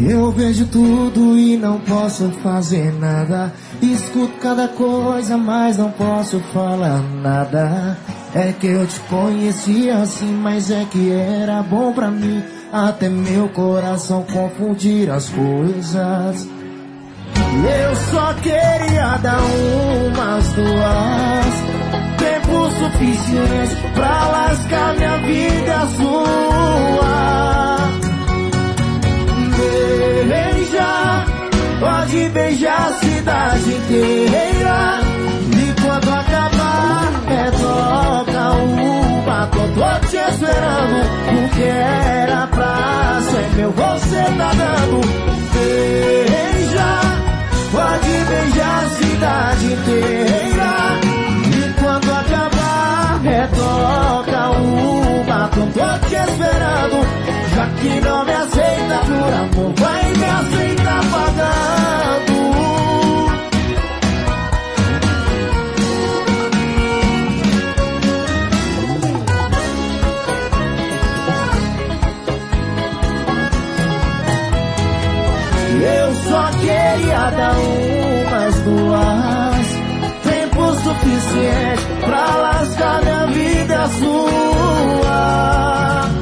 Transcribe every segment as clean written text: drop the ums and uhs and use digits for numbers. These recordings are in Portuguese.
Eu vejo tudo e não posso fazer nada. Escuto cada coisa, mas não posso falar nada. É que eu te conheci assim, mas é que era bom pra mim. Até meu coração confundir as coisas. Eu só queria dar umas duas, tempo suficiente pra lascar minha vida e a sua. Beija, pode beijar a cidade inteira. E quando acabar, toca o batom. Tô te esperando, o que era pra ser meu, você tá dando. Beija, pode beijar a cidade inteira. E quando acabar, toca o batom. Tô te esperando, já que não me aceita por amor, vai me aceitar pagando. Eu só queria dar umas duas, tempo suficiente pra lascar minha vida e a sua.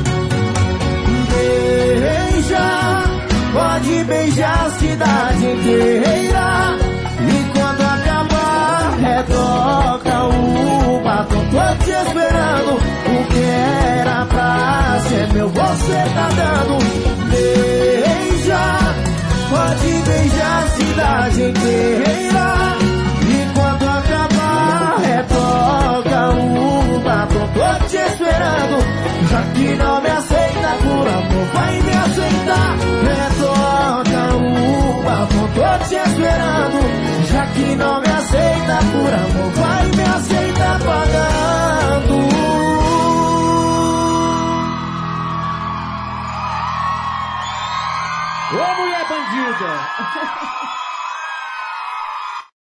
Beija, pode beijar a cidade inteira. E quando acabar, toca o batom. Tô te esperando, o que era pra ser meu, você tá dando. Beija, pode beijar a cidade inteira. E quando acabar, toca o batom. Tô te esperando, já que não me aceita por amor, vai me aceitar. Toca o batom. Tô te esperando, já que não me aceita por amor, vai me aceitar pagando. Ô mulher bandida!